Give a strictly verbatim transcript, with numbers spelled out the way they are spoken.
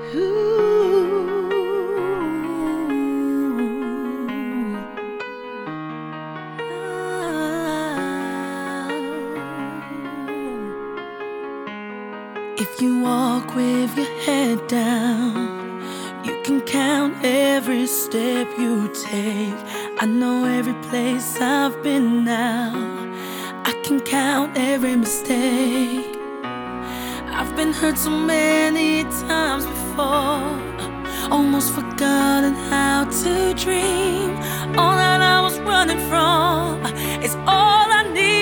If you walk with your head down, you can count every step you take. I know every place I've been now, I can count every mistake. I've been hurt so many times before, almost forgotten how to dream. All that I was running from is all I need.